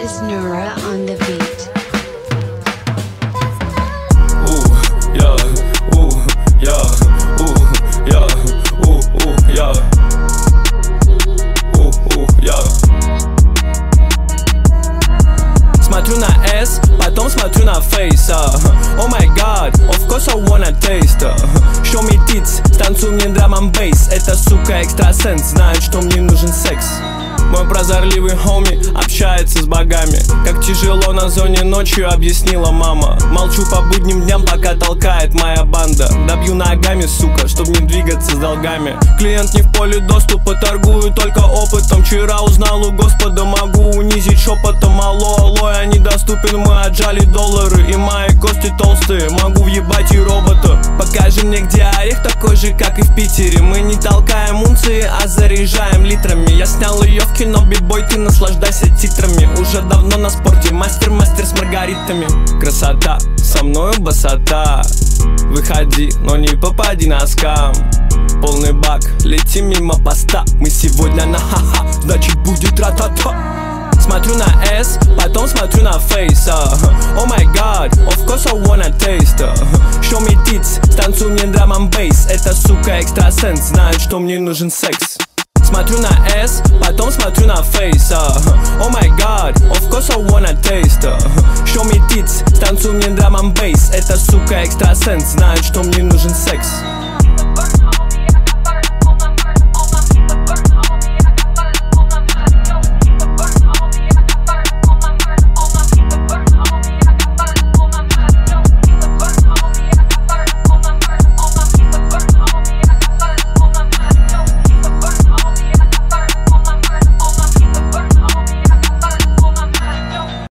is Nura on the beat. Смотрю на S, потом смотрю на Face. Oh my god, of course I wanna taste. Show me tits, станцуй мне drum and bass. Эта сука экстрасенс, знает, что мне нужен секс. Мой прозорливый хоми общается с богами. Как тяжело на зоне ночью, объяснила мама. Молчу по будним дням, пока толкает моя банда. Добью ногами, сука, чтоб не двигаться с долгами. Клиент не в поле доступа, торгую только опытом. Вчера узнал у Господа, могу унизить шепотом. Алло, алло, я недоступен, мы отжали доллары. И мои кости толстые, могу въебать и робота. Покажи мне, где орех такой же, как и в Питере. Мы не толкаем унции, а заряжаем литрами. Я снял ее в кино, бибой, ты наслаждайся титрами. Уже давно на спорте, мастер с маргаритами. Красота, со мною басота. Выходи, но не попади на скам. Полный бак, лети мимо поста. Мы сегодня на ха-ха, значит будет ра-та-та. Смотрю на S, потом смотрю на Face. Oh my god, of course I wanna taste. Show me tits, станцуй мне drum and bass. Эта сука экстрасенс, знает, что мне нужен секс. Смотрю на S, потом смотрю на Face. Oh my god, of course I wanna taste. Show me tits, станцуй мне drum and bass. Эта сука экстрасенс, знает, что мне нужен секс.